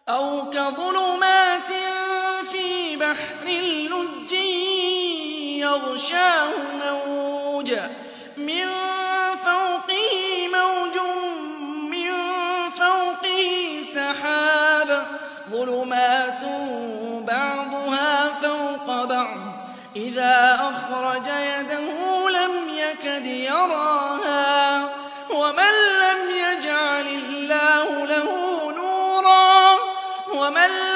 أَوْ كَظُلُمَاتٍ فِي بَحْرٍ لُّجٍّيٍّ يَغْشَاهُ مَوْجٌ مِّن فَوْقِهِ مَوْجٌ مِّن فَوْقِهِ سَحَابٌ ظُلُمَاتٌ بَعْضُهَا فَوْقَ بَعْضٍ إِذَا أَخْرَجَ يَدَهُ لَمْ يَكَدْ يَرَاهَا ۗ وَمَن لَّمْ يَجْعَلِ اللَّهُ لَهُ نُورًا وَمَن